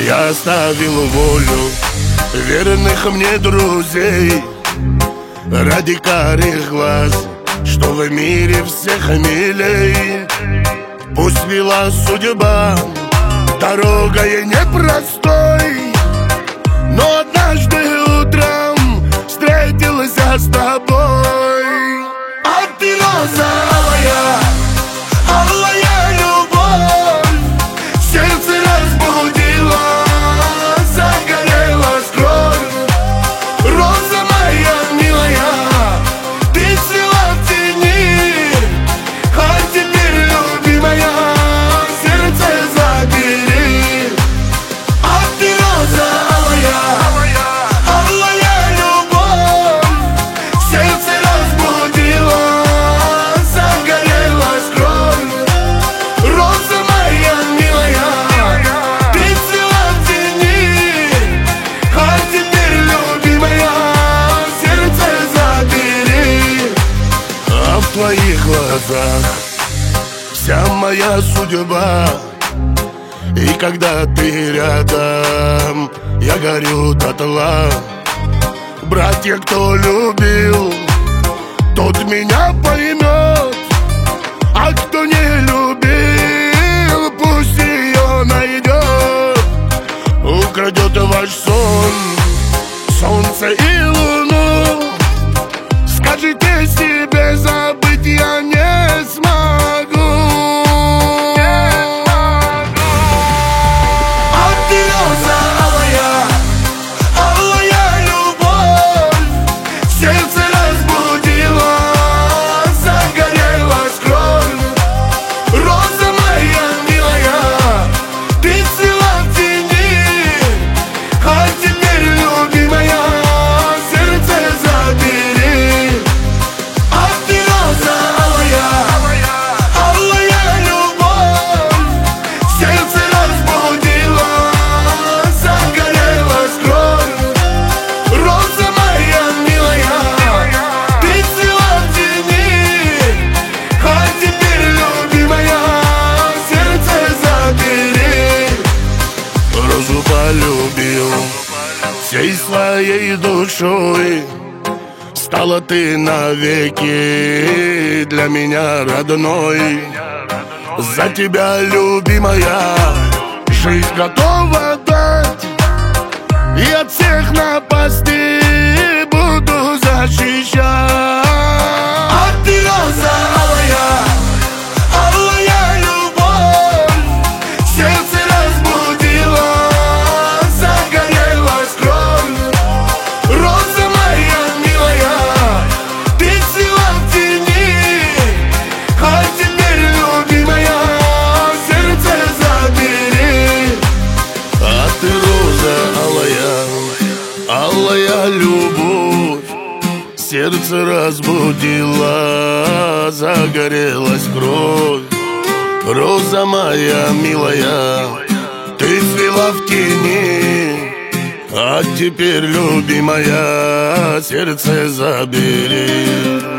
Я оставил волю верных мне друзей ради карих глаз, что в мире всех милей. Пусть вела судьба дорогой непростой, но однажды утром встретился с тобой. А ты роза алая, алая любовь, сердце разбудила, загорелась кровь. Роза моя милая, ты цвела в тени, а теперь, любимая, сердце забери. А ты роза алая, алая любовь, сердце разбудила, загорелась кровь. Роза моя милая, ты цвела в тени, а теперь, любимая, сердце забери. А в твоих глазах вся моя судьба, и когда ты рядом, я горю дотла. Братья, кто любил, тот меня поймет, а кто не любил, пусть ее найдет. Украдет ваш сон, солнце и луну. Скажите себе, забыть я не смогу. А ты роза алая, алая любовь, сердце разбудила, загорелась кровь. Роза моя милая, ты цвела в тени, а теперь, любимая, сердце забери. А ты роза алая, алая любовь, сердце разбудила, загорелась кровь. Роза моя милая, ты цвела в тени, а теперь, любимая, сердце забери. Розу полюбил всей своей душой, стала ты навеки для меня родной. За тебя, любимая, жизнь готова дать, и от всех напастей буду защищать. А ты роза алая, алая любовь, сердце разбудила, загорелась кровь. Роза моя милая, ты цвела в тени, а теперь, любимая, сердце забери. А ты роза алая, алая любовь, сердце разбудила, загорелась кровь. Роза моя милая, ты цвела в тени, а теперь, любимая, сердце забери.